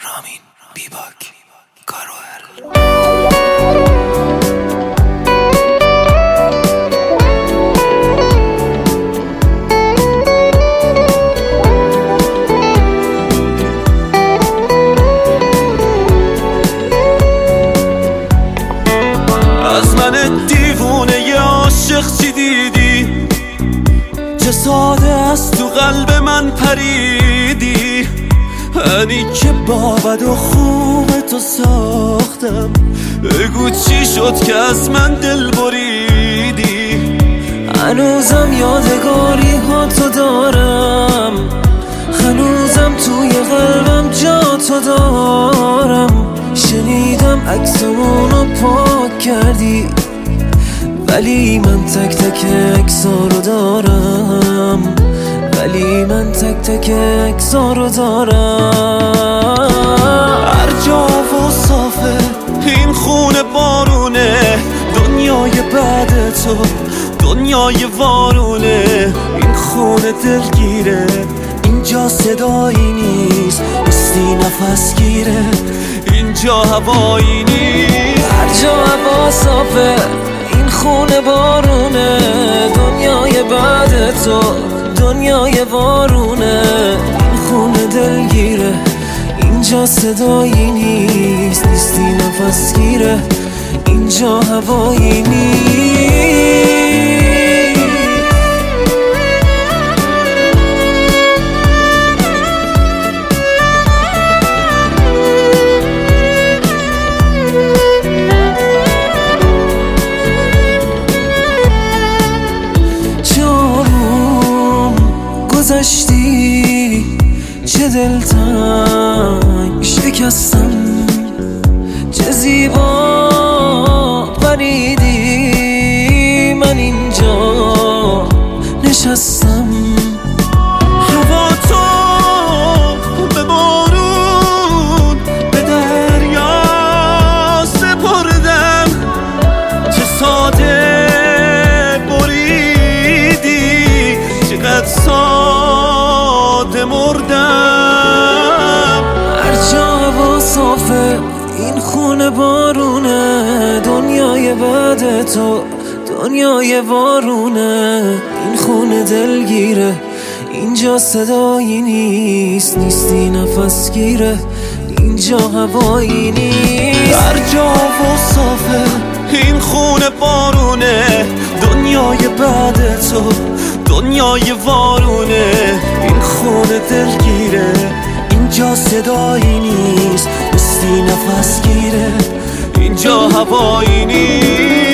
رامین بیباک کاروهل. از من دیوونه ی عاشق چی دیدی؟ چه ساده است تو قلب من پریدی. انی که با بد و خوب تو ساختم، بگو چی شد که از من دل بریدی. هنوزم یادگاری ها تو دارم، هنوزم توی قلبم جا تو دارم. شنیدم عکسمونو پاک کردی، ولی من تک تک عکسا رو دارم، ولی من تک تک عکسا رو دارم. هر جا و صافه این خونه بارونه، دنیای بعد تو دنیای وارونه. این خونه دلگیره، اینجا صدایی نیست، نیستی نفس گیره، اینجا هوایی نیست. هر جا هوا صافه این خونه بارونه، دنیای بعد تو دنیای وارونه. این خونه دلگیره، اینجا صدایی نیست، نیستی نفس گیره، اینجا هوایی نیست. گذشتی چه دلتنگ شکستم، چه زیبا پریدی. من اینجا نشستم، هوا تو به بارون به دریا سپردم. چه ساده بریدی، چقدر ساده مردم. هر جا هوا صافه این خونه بارونه، دنیای بعد تو دنیای وارونه. این خونه دلگیره، اینجا صدایی نیست، نیستی نفس گیره، اینجا هوایی نیست. هر جا و صافه این خونه بارونه، دنیای بعد تو دنیای وارونه. این خونه دلگیره، اینجا صدایی نیست، نیستی نفس گیره، اینجا هوایی نیست.